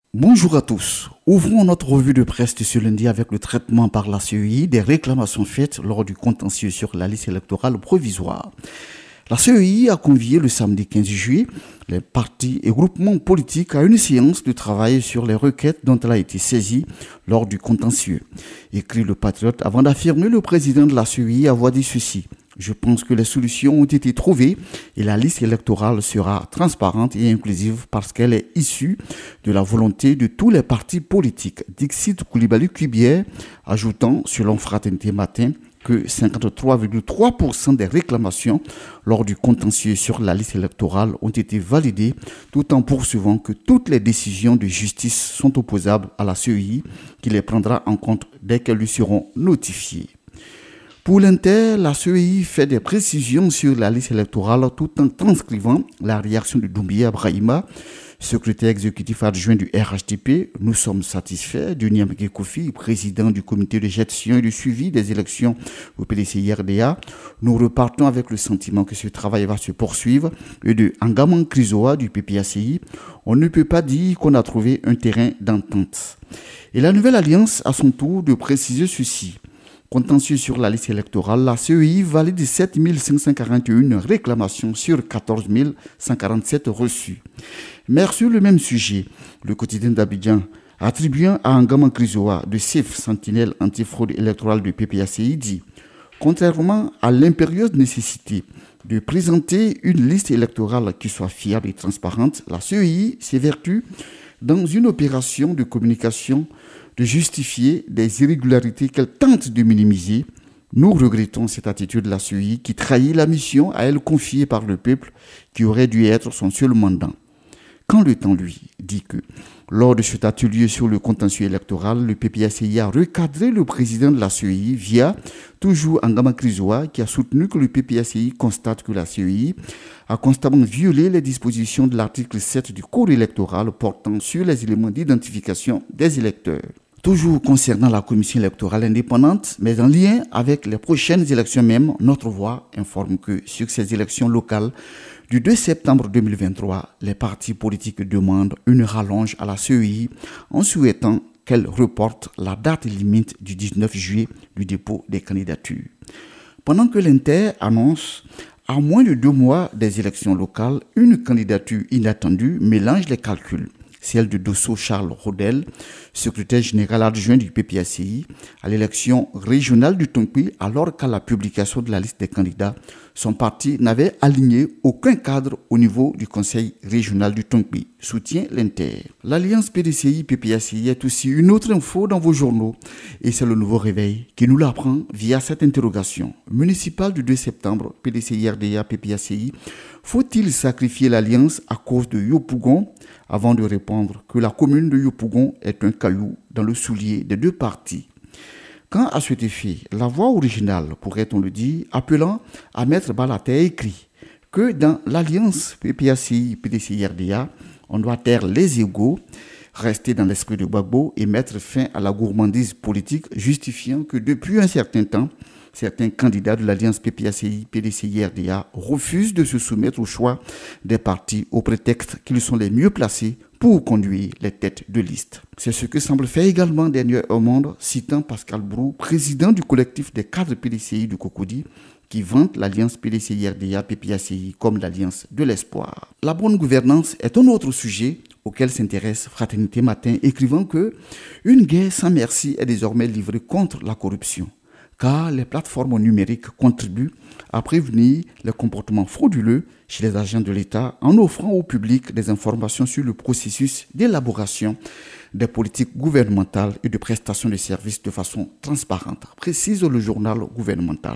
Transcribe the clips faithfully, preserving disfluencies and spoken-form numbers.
Bonjour à tous. Ouvrons notre revue de presse de ce lundi avec le traitement par la C E I des réclamations faites lors du contentieux sur la liste électorale provisoire. La C E I a convié le samedi quinze juillet les partis et groupements politiques à une séance de travail sur les requêtes dont elle a été saisie lors du contentieux. Écrit le Patriote avant d'affirmer le président de la C E I avoir dit ceci. Je pense que les solutions ont été trouvées et la liste électorale sera transparente et inclusive parce qu'elle est issue de la volonté de tous les partis politiques. Dixit Coulibaly Cubière, ajoutant, selon Fraternité Matin, que cinquante-trois virgule trois pour cent des réclamations lors du contentieux sur la liste électorale ont été validées, tout en poursuivant que toutes les décisions de justice sont opposables à la C E I, qui les prendra en compte dès qu'elles lui seront notifiées. Pour l'Inter, la C E I fait des précisions sur la liste électorale tout en transcrivant la réaction de Doumbia Brahima, secrétaire exécutif adjoint du R H D P. Nous sommes satisfaits de Niamé Kofi, président du comité de gestion et de suivi des élections au P D C I R D A. Nous repartons avec le sentiment que ce travail va se poursuivre. Et de Angaman Krizoa du P P A C I, on ne peut pas dire qu'on a trouvé un terrain d'entente. Et la nouvelle alliance, à son tour, de préciser ceci. Contentieux sur la liste électorale, la C E I valide sept mille cinq cent quarante et un réclamations sur quatorze mille cent quarante-sept reçues. Mais sur le même sujet, le quotidien d'Abidjan, attribuant à Angaman Krizoa de C I F, sentinelle antifraude électorale du P P A C I, dit « Contrairement à l'impérieuse nécessité de présenter une liste électorale qui soit fiable et transparente, la C E I s'évertue dans une opération de communication de justifier des irrégularités qu'elle tente de minimiser. Nous regrettons cette attitude de la C E I qui trahit la mission à elle confiée par le peuple qui aurait dû être son seul mandat. Quand le temps, lui, dit que, lors de cet atelier sur le contentieux électoral, le P P A C I a recadré le président de la C E I via toujours Angaman Krizoa qui a soutenu que le P P A C I constate que la C E I a constamment violé les dispositions de l'article sept du Code électoral portant sur les éléments d'identification des électeurs. Toujours concernant la commission électorale indépendante, mais en lien avec les prochaines élections même, Notre Voix informe que sur ces élections locales du deux septembre deux mille vingt-trois, les partis politiques demandent une rallonge à la C E I en souhaitant qu'elle reporte la date limite du dix-neuf juillet du dépôt des candidatures. Pendant que l'Inter annonce à moins de deux mois des élections locales, une candidature inattendue mélange les calculs. Celle de Dosso Charles Rodel, secrétaire général adjoint du P P A C I, à l'élection régionale du Tonpi, alors qu'à la publication de la liste des candidats, son parti n'avait aligné aucun cadre au niveau du conseil régional du Tonpi, soutient l'Inter. L'alliance P D C I-P P A C I est aussi une autre info dans vos journaux, et c'est le nouveau réveil qui nous l'apprend via cette interrogation. Municipale du deux septembre, P D C I R D A-P P A C I, faut-il sacrifier l'alliance à cause de Yopougon? Avant de répondre que la commune de Yopougon est un caillou dans le soulier des deux partis. Quand à cet effet, la voix originale, pourrait-on le dire, appelant à mettre Balater écrit que dans l'alliance P P A C I-P D C I R D A, on doit taire les égaux, rester dans l'esprit de Gbagbo et mettre fin à la gourmandise politique, justifiant que depuis un certain temps, certains candidats de l'alliance P P A C I-P D C I R D A refusent de se soumettre au choix des partis au prétexte qu'ils sont les mieux placés pour conduire les têtes de liste. C'est ce que semble faire également Dernier au Monde, citant Pascal Brou, président du collectif des cadres P D C I du Cocody, qui vante l'alliance P D C I R D A-P P A C I comme l'alliance de l'espoir. La bonne gouvernance est un autre sujet auquel s'intéresse Fraternité Matin, écrivant que une guerre sans merci est désormais livrée contre la corruption, car les plateformes numériques contribuent à prévenir les comportements frauduleux chez les agents de l'État en offrant au public des informations sur le processus d'élaboration des politiques gouvernementales et de prestation de services de façon transparente, précise le journal gouvernemental.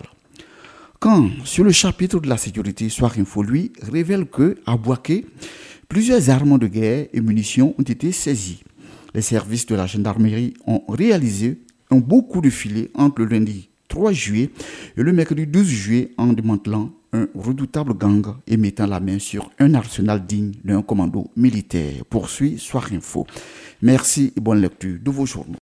Quand, sur le chapitre de la sécurité, Soir Info, lui, révèle que, à Bouaké, plusieurs armes de guerre et munitions ont été saisies. Les services de la gendarmerie ont réalisé un beau coup de filet entre le lundi trois juillet et le mercredi douze juillet en démantelant un redoutable gang et mettant la main sur un arsenal digne d'un commando militaire. Poursuit Soir Info. Merci et bonne lecture de vos journaux.